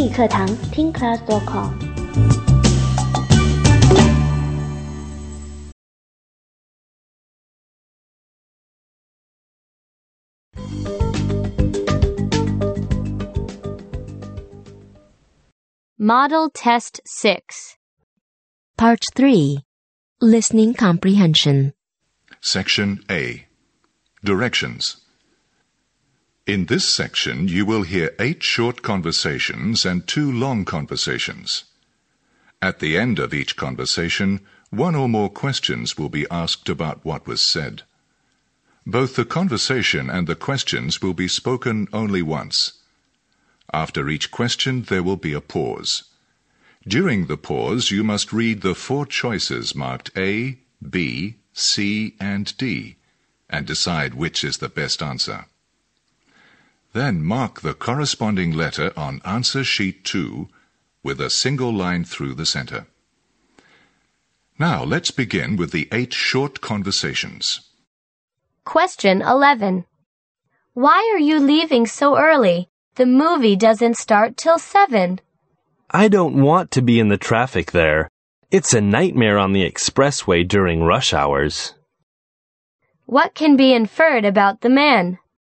英语课堂听 class.com。 Model Test 6. Part 3. Listening Comprehension. Section A. Directions. In this section, you will hear 8 short conversations and 2 long conversations. At the end of each conversation, 1 or more questions will be asked about what was said. Both the conversation and the questions will be spoken only once. After each question, there will be a pause. During the pause, you must read the 4 choices marked A, B, C, and D, and decide which is the best answer. Then mark the corresponding letter on answer sheet 2 with a single line through the center. Now let's begin with the 8 short conversations. Question 11. Why are you leaving so early? The movie doesn't start till 7. I don't want to be in the traffic there. It's a nightmare on the expressway during rush hours. What can be inferred about the man?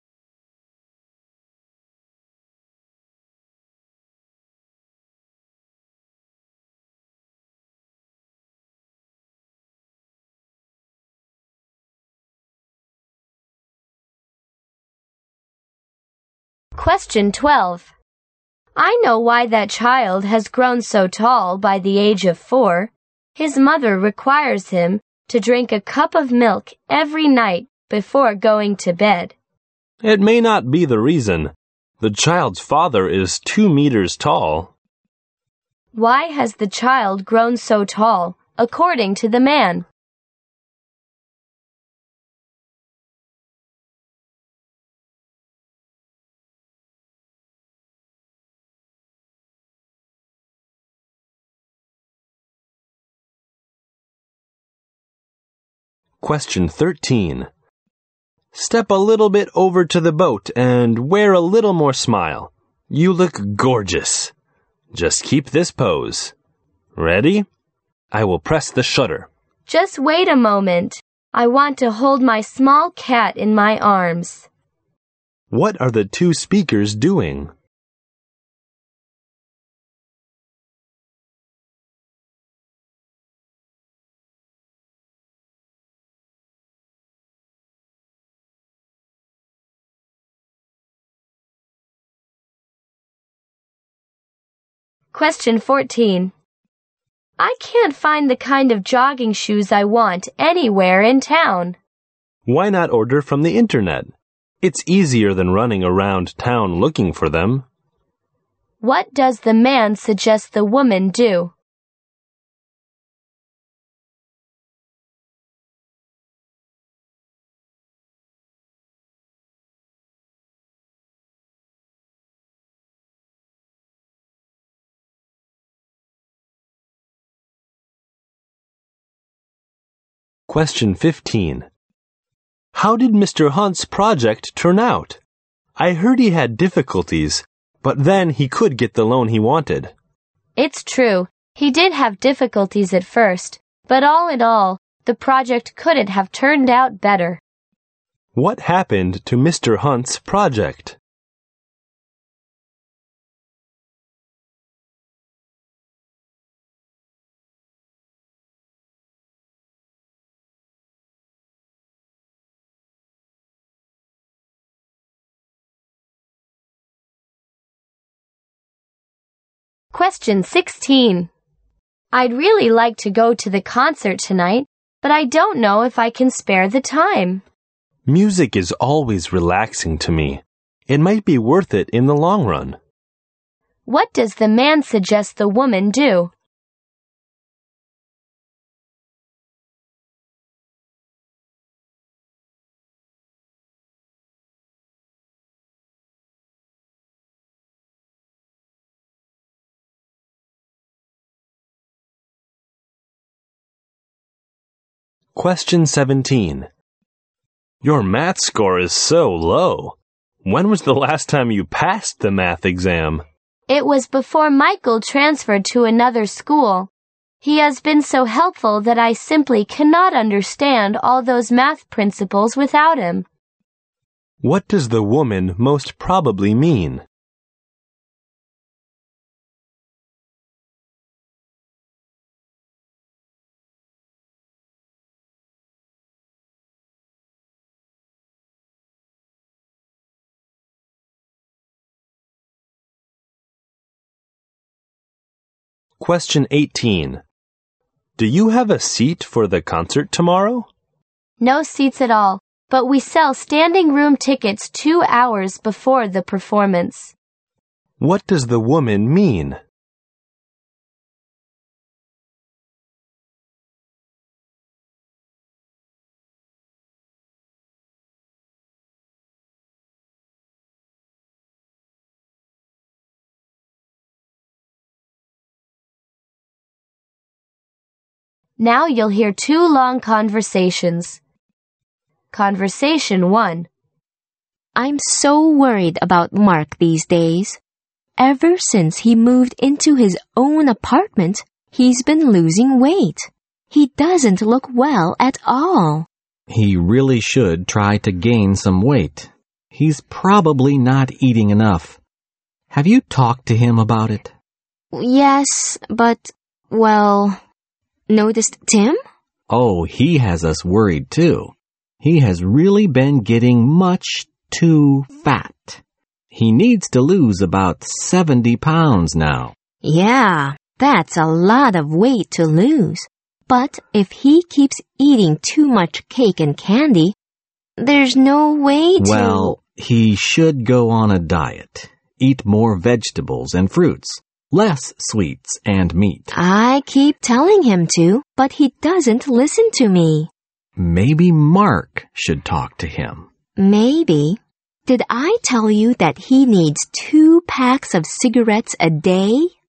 Question 12. I know why that child has grown so tall by the age of 4. His mother requires him to drink a cup of milk every night before going to bed. It may not be the reason. The child's father is 2 meters tall. Why has the child grown so tall, according to the man? Question 13. Step a little bit over to the boat and wear a little more smile. You look gorgeous. Just keep this pose. Ready? I will press the shutter. Just wait a moment. I want to hold my small cat in my arms. What are the 2 speakers doing? Question 14. I can't find the kind of jogging shoes I want anywhere in town. Why not order from the internet? It's easier than running around town looking for them. What does the man suggest the woman do? Question 15. How did Mr. Hunt's project turn out? I heard he had difficulties, but then he could get the loan he wanted. It's true. He did have difficulties at first, but all in all, the project couldn't have turned out better. What happened to Mr. Hunt's project? Question 16. I'd really like to go to the concert tonight, but I don't know if I can spare the time. Music is always relaxing to me. It might be worth it in the long run. What does the man suggest the woman do? Question 17. Your math score is so low. When was the last time you passed the math exam? It was before Michael transferred to another school. He has been so helpful that I simply cannot understand all those math principles without him. What does the woman most probably mean? Question 18. Do you have a seat for the concert tomorrow? No seats at all, but we sell standing room tickets 2 hours before the performance. What does the woman mean? Now you'll hear 2 long conversations. Conversation 1. I'm so worried about Mark these days. Ever since he moved into his own apartment, he's been losing weight. He doesn't look well at all. He really should try to gain some weight. He's probably not eating enough. Have you talked to him about it? Yes, but, well, noticed Tim? Oh, he has us worried too. He has really been getting much too fat. He needs to lose about 70 pounds now. Yeah, that's a lot of weight to lose. But if he keeps eating too much cake and candy, there's no way to... Well, he should go on a diet. Eat more vegetables and fruits. Less sweets and meat. I keep telling him to, but he doesn't listen to me. Maybe Mark should talk to him. Maybe. Did I tell you that he needs 2 packs of cigarettes a day?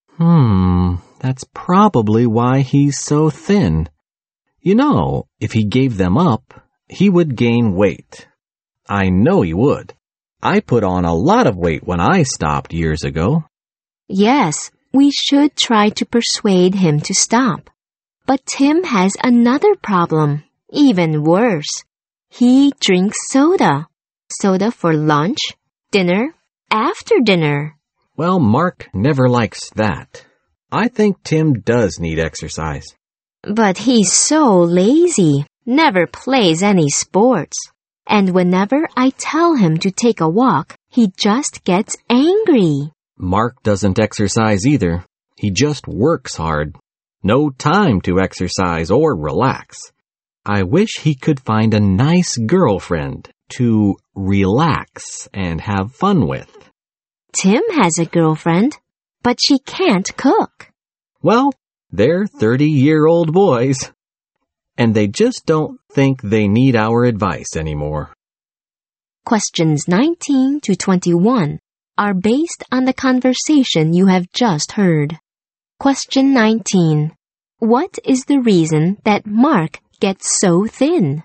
That's probably why he's so thin. You know, if he gave them up, he would gain weight. I know he would. I put on a lot of weight when I stopped years ago. Yes, we should try to persuade him to stop. But Tim has another problem, even worse. He drinks soda. Soda for lunch, dinner, after dinner. Well, Mark never likes that. I think Tim does need exercise. But he's so lazy, never plays any sports. And whenever I tell him to take a walk, he just gets angry. Mark doesn't exercise either. He just works hard. No time to exercise or relax. I wish he could find a nice girlfriend to relax and have fun with. Tim has a girlfriend, but she can't cook. Well, they're 30-year-old boys, and they just don't think they need our advice anymore. Questions 19 to 21 are based on the conversation you have just heard. Question 19. What is the reason that Mark gets so thin?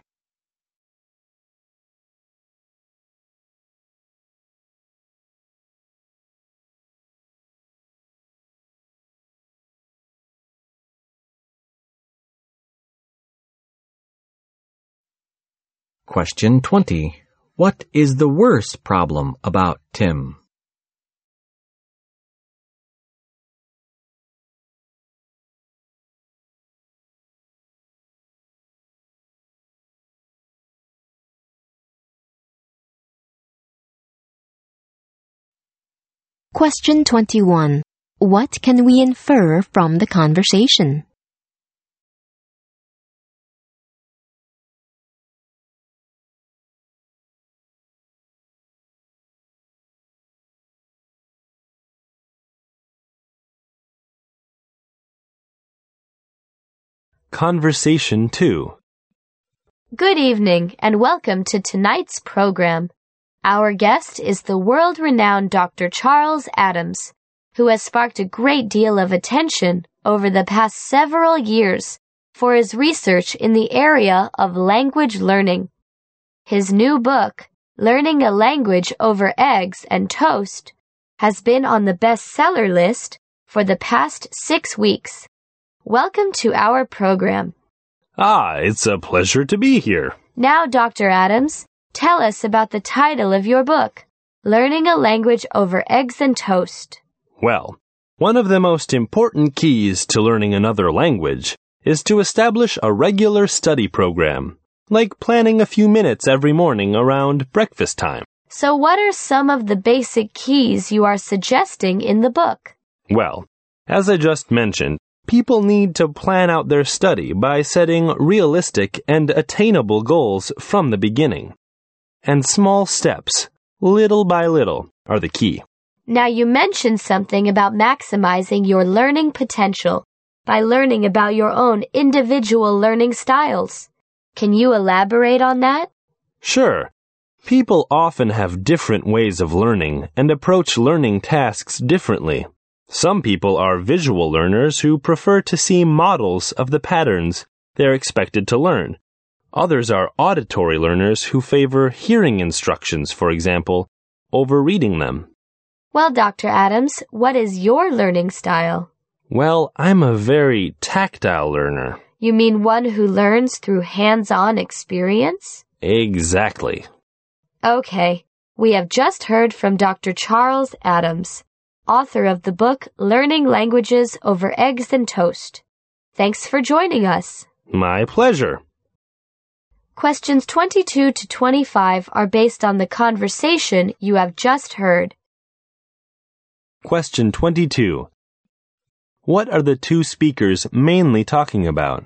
Question 20. What is the worst problem about Tim? Question 21. What can we infer from the conversation? Conversation 2. Good evening and welcome to tonight's program. Our guest is the world-renowned Dr. Charles Adams, who has sparked a great deal of attention over the past several years for his research in the area of language learning. His new book, Learning a Language Over Eggs and Toast, has been on the bestseller list for the past 6 weeks. Welcome to our program. It's a pleasure to be here. Now, Dr. Adams, tell us about the title of your book, Learning a Language Over Eggs and Toast. Well, one of the most important keys to learning another language is to establish a regular study program, like planning a few minutes every morning around breakfast time. So what are some of the basic keys you are suggesting in the book? Well, as I just mentioned, people need to plan out their study by setting realistic and attainable goals from the beginning. And small steps, little by little, are the key. Now you mentioned something about maximizing your learning potential by learning about your own individual learning styles. Can you elaborate on that? Sure. People often have different ways of learning and approach learning tasks differently. Some people are visual learners who prefer to see models of the patterns they're expected to learn. Others are auditory learners who favor hearing instructions, for example, over reading them. Well, Dr. Adams, what is your learning style? Well, I'm a very tactile learner. You mean one who learns through hands-on experience? Exactly. Okay, we have just heard from Dr. Charles Adams, author of the book Learning Languages Over Eggs and Toast. Thanks for joining us. My pleasure. Questions 22 to 25 are based on the conversation you have just heard. Question 22. What are the two speakers mainly talking about?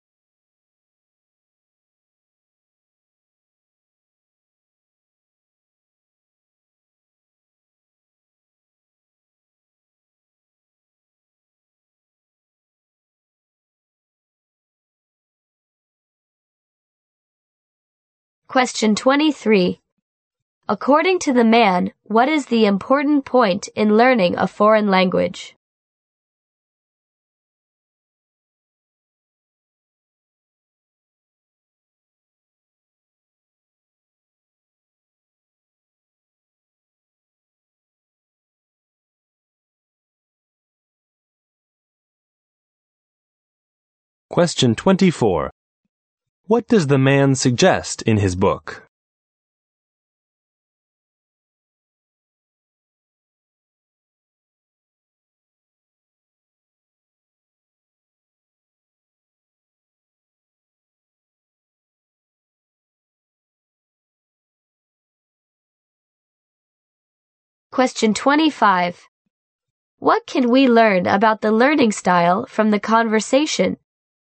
Question 23. According to the man, what is the important point in learning a foreign language? Question 24. What does the man suggest in his book? Question 25. What can we learn about the learning style from the conversation?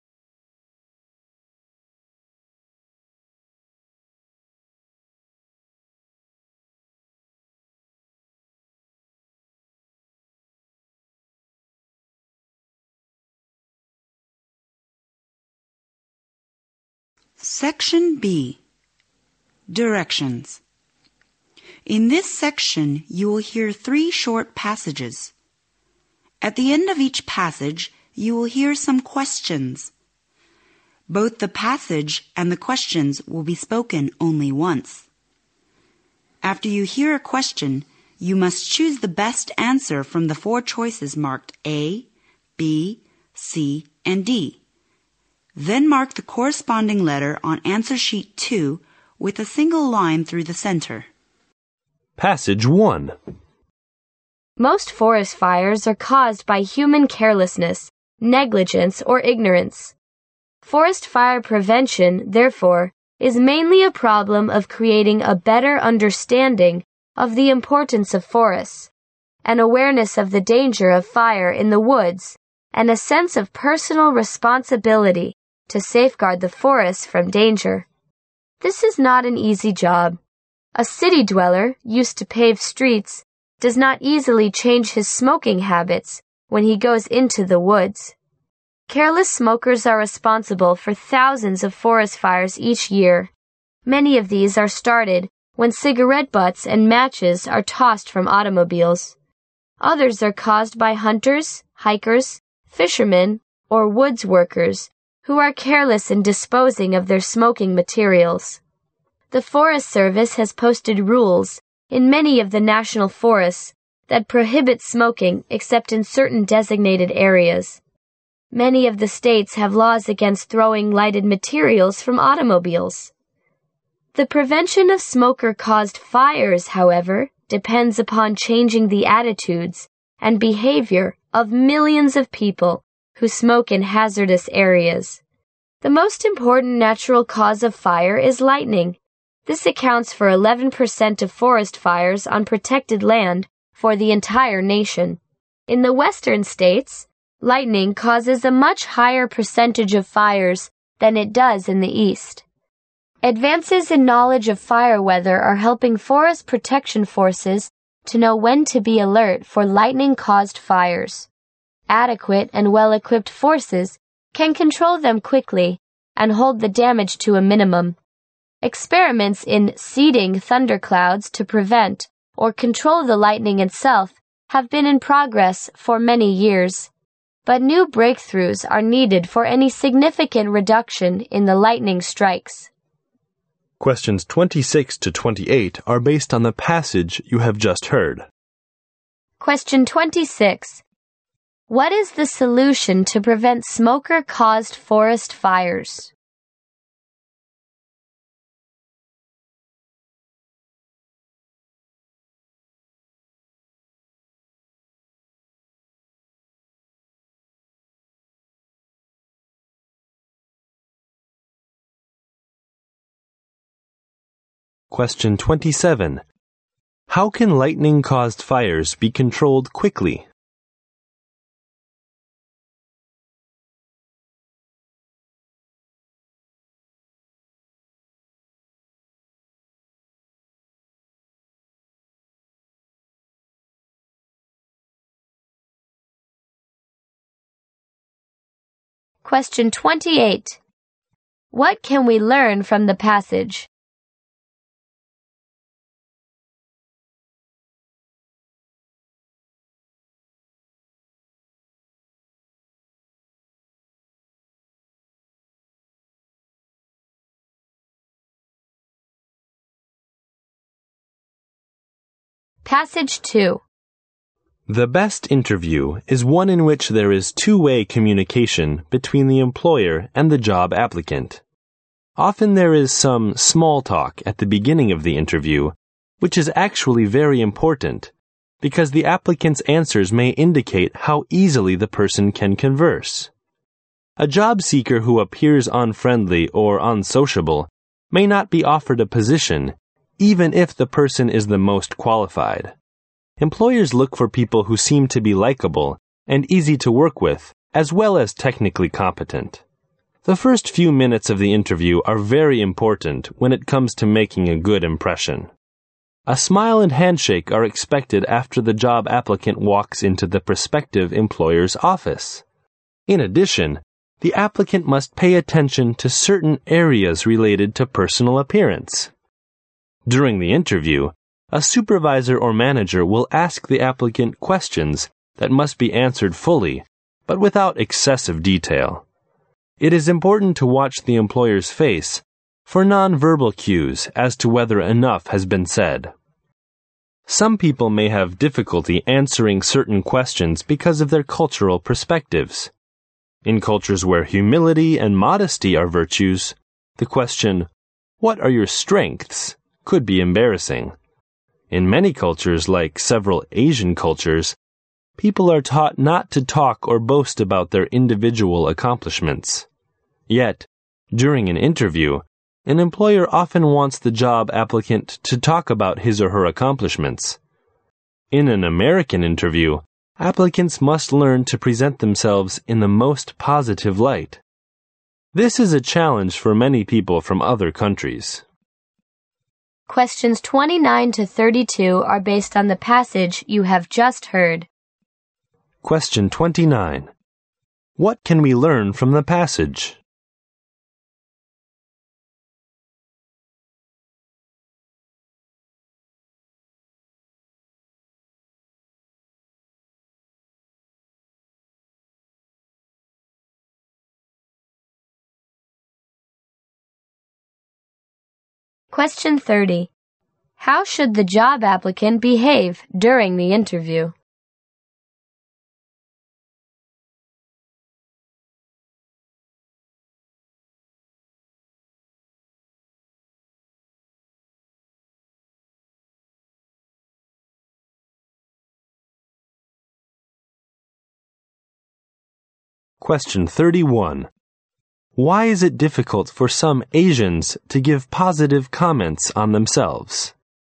Section B. Directions. In this section, you will hear 3 short passages. At the end of each passage, you will hear some questions. Both the passage and the questions will be spoken only once. After you hear a question, you must choose the best answer from the 4 choices marked A, B, C, and D. Then mark the corresponding letter on answer sheet 2 with a single line through the center. Passage 1. Most forest fires are caused by human carelessness, negligence, or ignorance. Forest fire prevention, therefore, is mainly a problem of creating a better understanding of the importance of forests, an awareness of the danger of fire in the woods, and a sense of personal responsibility to safeguard the forests from danger. This is not an easy job. A city dweller, used to paved streets, does not easily change his smoking habits when he goes into the woods. Careless smokers are responsible for thousands of forest fires each year. Many of these are started when cigarette butts and matches are tossed from automobiles. Others are caused by hunters, hikers, fishermen, or woods workers who are careless in disposing of their smoking materials. The Forest Service has posted rules in many of the national forests that prohibit smoking except in certain designated areas. Many of the states have laws against throwing lighted materials from automobiles. The prevention of smoker-caused fires, however, depends upon changing the attitudes and behavior of millions of people who smoke in hazardous areas. The most important natural cause of fire is lightning. This accounts for 11% of forest fires on protected land for the entire nation. In the western states, lightning causes a much higher percentage of fires than it does in the east. Advances in knowledge of fire weather are helping forest protection forces to know when to be alert for lightning-caused fires. Adequate and well-equipped forces can control them quickly and hold the damage to a minimum. Experiments in seeding thunderclouds to prevent or control the lightning itself have been in progress for many years. But new breakthroughs are needed for any significant reduction in the lightning strikes. Questions 26 to 28 are based on the passage you have just heard. Question 26. What is the solution to prevent smoker-caused forest fires? Question 27. How can lightning-caused fires be controlled quickly? Question 28. What can we learn from the passage? Passage 2. The best interview is one in which there is two-way communication between the employer and the job applicant. Often there is some small talk at the beginning of the interview, which is actually very important, because the applicant's answers may indicate how easily the person can converse. A job seeker who appears unfriendly or unsociable may not be offered a position, even if the person is the most qualified. Employers look for people who seem to be likable and easy to work with, as well as technically competent. The first few minutes of the interview are very important when it comes to making a good impression. A smile and handshake are expected after the job applicant walks into the prospective employer's office. In addition, the applicant must pay attention to certain areas related to personal appearance. During the interview, a supervisor or manager will ask the applicant questions that must be answered fully, but without excessive detail. It is important to watch the employer's face for nonverbal cues as to whether enough has been said. Some people may have difficulty answering certain questions because of their cultural perspectives. In cultures where humility and modesty are virtues, the question, "What are your strengths?" could be embarrassing. In many cultures, like several Asian cultures, people are taught not to talk or boast about their individual accomplishments. Yet, during an interview, an employer often wants the job applicant to talk about his or her accomplishments. In an American interview, applicants must learn to present themselves in the most positive light. This is a challenge for many people from other countries. Questions 29 to 32 are based on the passage you have just heard. Question 29. What can we learn from the passage? Question 30. How should the job applicant behave during the interview? Question 31. Why is it difficult for some Asians to give positive comments on themselves?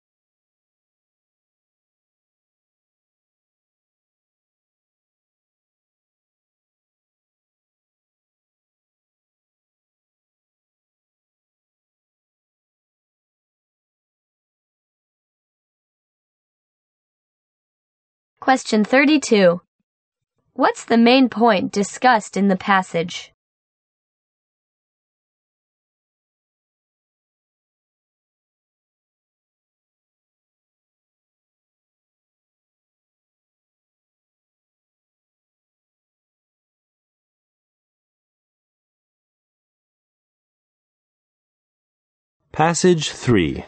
Question 32. What's the main point discussed in the passage? Passage 3.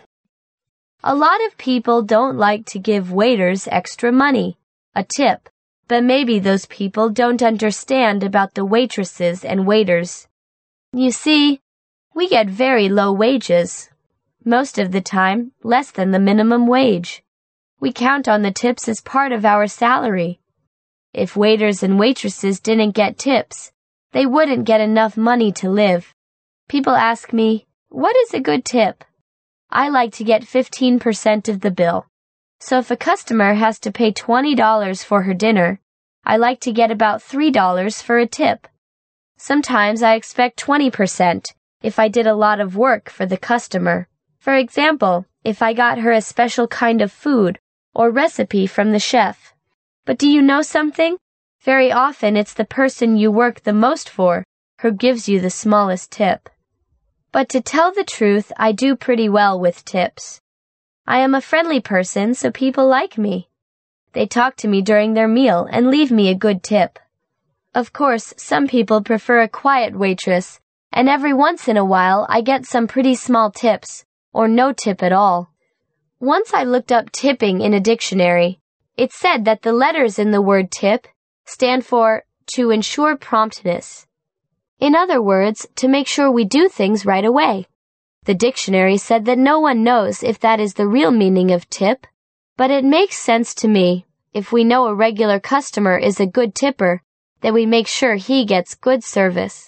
A lot of people don't like to give waiters extra money, a tip, but maybe those people don't understand about the waitresses and waiters. You see, we get very low wages. Most of the time, less than the minimum wage. We count on the tips as part of our salary. If waiters and waitresses didn't get tips, they wouldn't get enough money to live. People ask me, what is a good tip? I like to get 15% of the bill. So if a customer has to pay $20 for her dinner, I like to get about $3 for a tip. Sometimes I expect 20% if I did a lot of work for the customer. For example, if I got her a special kind of food or recipe from the chef. But do you know something? Very often it's the person you work the most for who gives you the smallest tip. But to tell the truth, I do pretty well with tips. I am a friendly person, so people like me. They talk to me during their meal and leave me a good tip. Of course, some people prefer a quiet waitress, and every once in a while I get some pretty small tips, or no tip at all. Once I looked up tipping in a dictionary. It said that the letters in the word tip stand for to ensure promptness. In other words, to make sure we do things right away. The dictionary said that no one knows if that is the real meaning of tip, but it makes sense to me. If we know a regular customer is a good tipper, then we make sure he gets good service.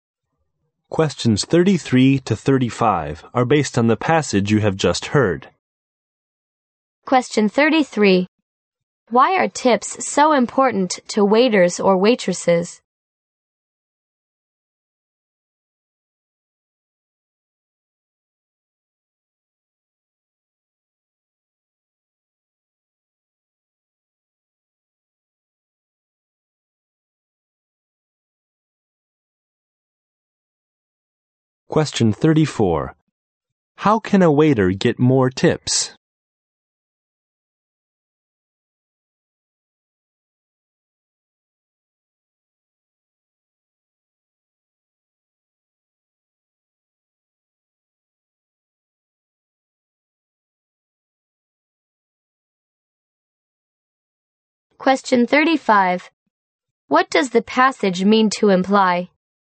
Questions 33 to 35 are based on the passage you have just heard. Question 33. Why are tips so important to waiters or waitresses? Question 34. How can a waiter get more tips? Question 35. What does the passage mean to imply?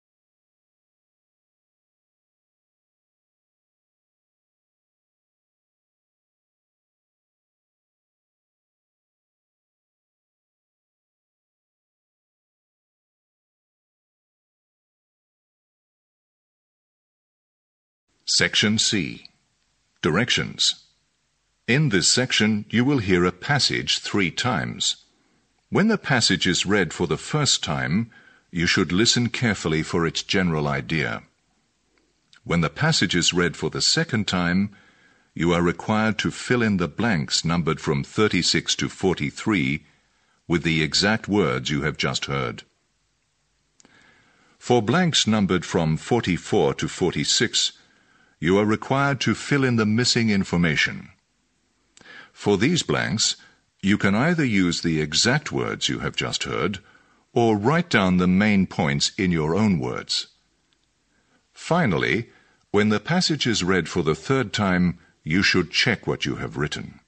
Section C. Directions. In this section, you will hear a passage 3 times. When the passage is read for the first time, you should listen carefully for its general idea. When the passage is read for the second time, you are required to fill in the blanks numbered from 36 to 43 with the exact words you have just heard. For blanks numbered from 44 to 46, you are required to fill in the missing information. For these blanks, you can either use the exact words you have just heard, or write down the main points in your own words. Finally, when the passage is read for the third time, you should check what you have written.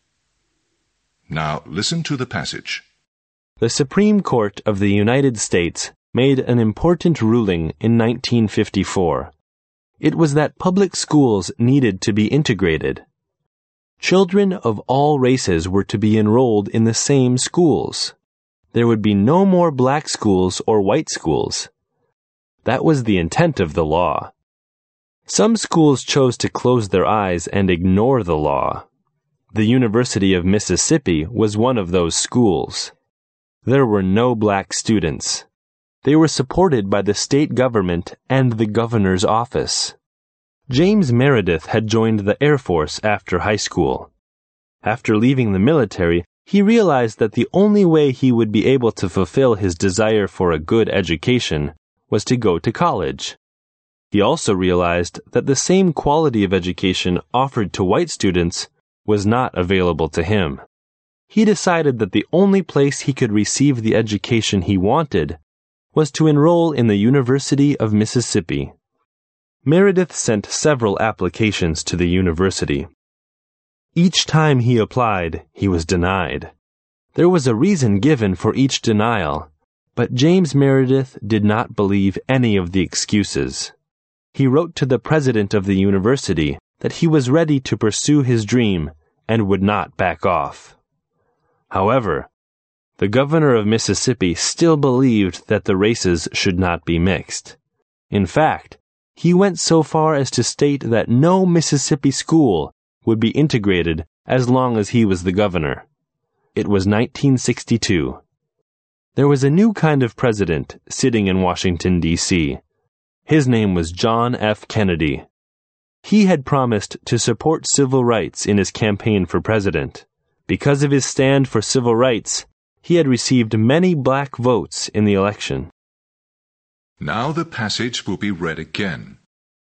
Now listen to the passage. The Supreme Court of the United States made an important ruling in 1954. It was that public schools needed to be integrated. Children of all races were to be enrolled in the same schools. There would be no more black schools or white schools. That was the intent of the law. Some schools chose to close their eyes and ignore the law. The University of Mississippi was one of those schools. There were no black students. They were supported by the state government and the governor's office. James Meredith had joined the Air Force after high school. After leaving the military, he realized that the only way he would be able to fulfill his desire for a good education was to go to college. He also realized that the same quality of education offered to white students was not available to him. He decided that the only place he could receive the education he wanted was to enroll in the University of Mississippi. Meredith sent several applications to the university. Each time he applied, he was denied. There was a reason given for each denial, but James Meredith did not believe any of the excuses. He wrote to the president of the university that he was ready to pursue his dream and would not back off. However, the governor of Mississippi still believed that the races should not be mixed. In fact, he went so far as to state that no Mississippi school would be integrated as long as he was the governor. It was 1962. There was a new kind of president sitting in Washington, D.C. His name was John F. Kennedy. He had promised to support civil rights in his campaign for president. Because of his stand for civil rights, he had received many black votes in the election. Now the passage will be read again.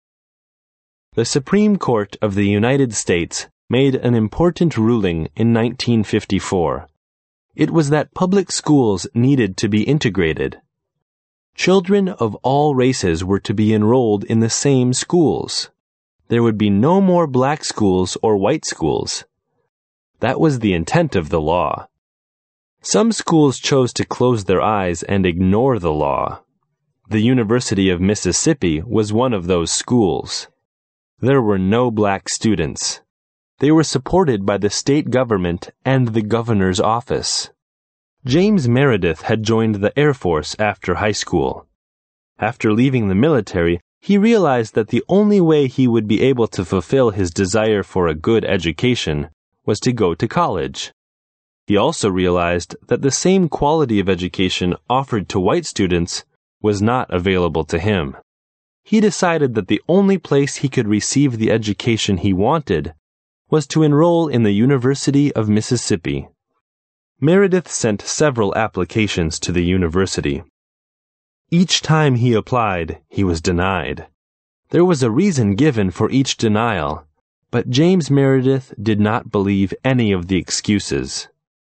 The Supreme Court of the United States made an important ruling in 1954. It was that public schools needed to be integrated. Children of all races were to be enrolled in the same schools. There would be no more black schools or white schools. That was the intent of the law. Some schools chose to close their eyes and ignore the law. The University of Mississippi was one of those schools. There were no black students. They were supported by the state government and the governor's office. James Meredith had joined the Air Force after high school. After leaving the military, he realized that the only way he would be able to fulfill his desire for a good education was to go to college. He also realized that the same quality of education offered to white students was not available to him. He decided that the only place he could receive the education he wanted was to enroll in the University of Mississippi. Meredith sent several applications to the university. Each time he applied, he was denied. There was a reason given for each denial, but James Meredith did not believe any of the excuses.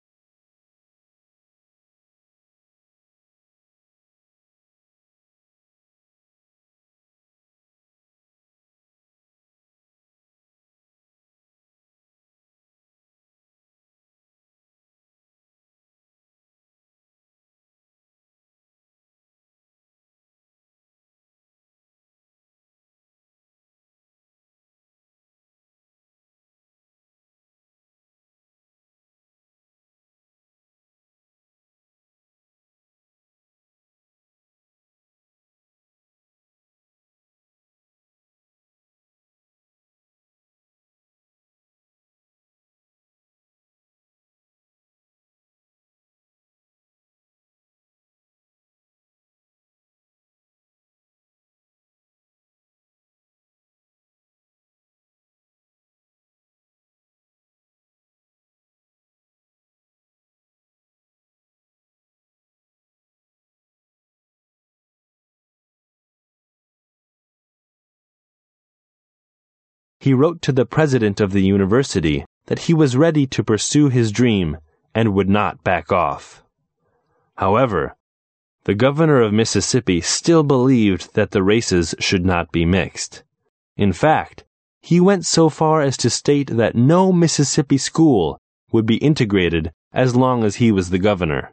He wrote to the president of the university that he was ready to pursue his dream and would not back off. However, the governor of Mississippi still believed that the races should not be mixed. In fact, He went so far as to state that no Mississippi school would be integrated as long as he was the governor.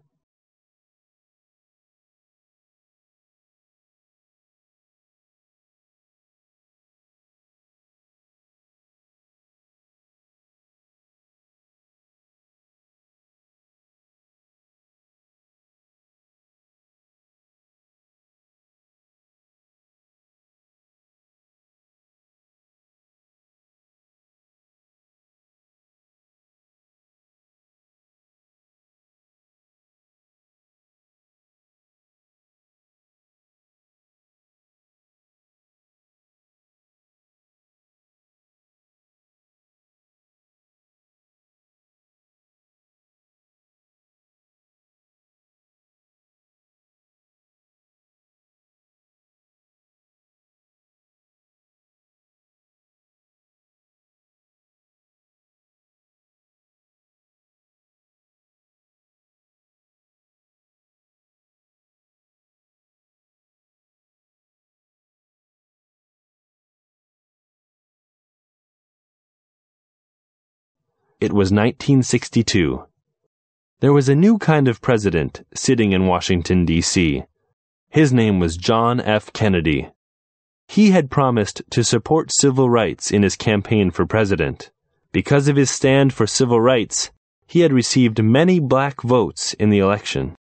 It was 1962. There was a new kind of president sitting in Washington, D.C. His name was John F. Kennedy. He had promised to support civil rights in his campaign for president. Because of his stand for civil rights, he had received many black votes in the election.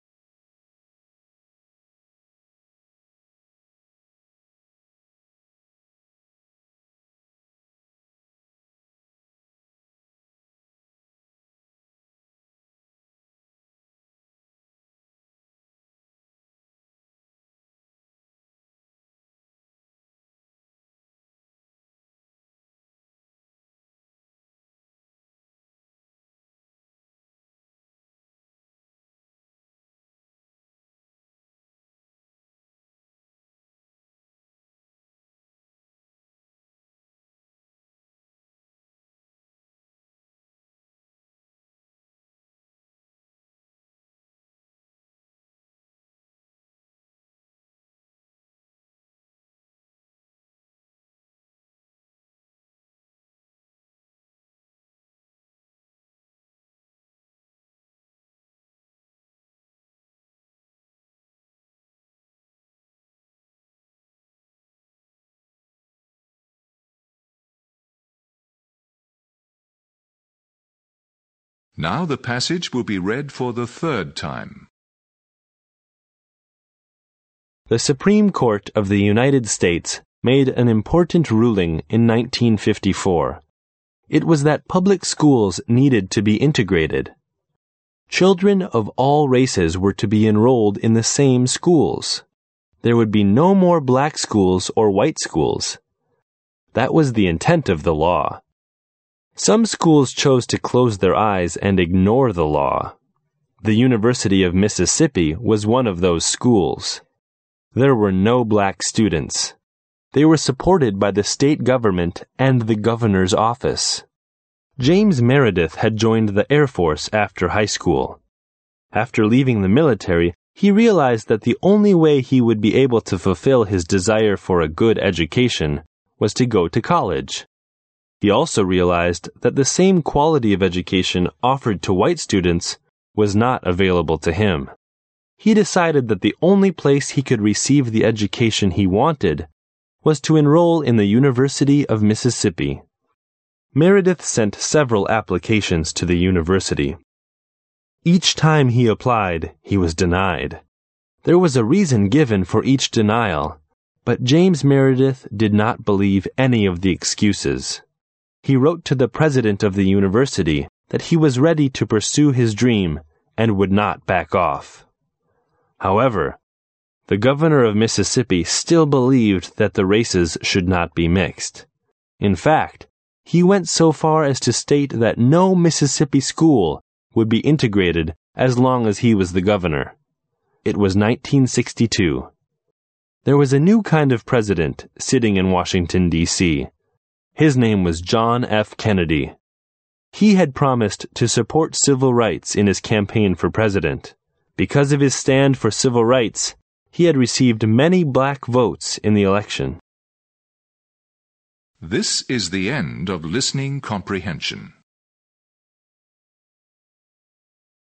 Now the passage will be read for the third time. The Supreme Court of the United States made an important ruling in 1954. It was that public schools needed to be integrated. Children of all races were to be enrolled in the same schools. There would be no more black schools or white schools. That was the intent of the law. Some schools chose to close their eyes and ignore the law. The University of Mississippi was one of those schools. There were no black students. They were supported by the state government and the governor's office. James Meredith had joined the Air Force after high school. After leaving the military, he realized that the only way he would be able to fulfill his desire for a good education was to go to college. He also realized that the same quality of education offered to white students was not available to him. He decided that the only place he could receive the education he wanted was to enroll in the University of Mississippi. Meredith sent several applications to the university. Each time he applied, he was denied. There was a reason given for each denial, but James Meredith did not believe any of the excuses. He wrote to the president of the university that he was ready to pursue his dream and would not back off. However, the governor of Mississippi still believed that the races should not be mixed. In fact, he went so far as to state that no Mississippi school would be integrated as long as he was the governor. It was 1962. There was a new kind of president sitting in Washington, D.C. His name was John F. Kennedy. He had promised to support civil rights in his campaign for president. Because of his stand for civil rights, he had received many black votes in the election. This is the end of listening comprehension.